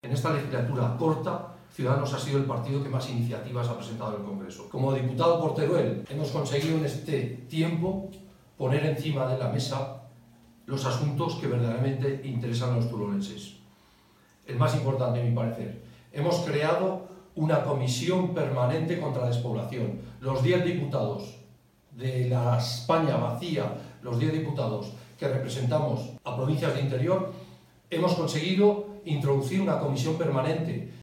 En esta legislatura corta, Ciudadanos ha sido el partido que más iniciativas ha presentado en el Congreso. Como diputado por Teruel, hemos conseguido en este tiempo poner encima de la mesa los asuntos que verdaderamente interesan a los turolenses. El más importante, a mi parecer, hemos creado una comisión permanente contra la despoblación. Los 10 diputados de la España vacía, los 10 diputados que representamos a provincias de interior, hemos conseguido introducir una comisión permanente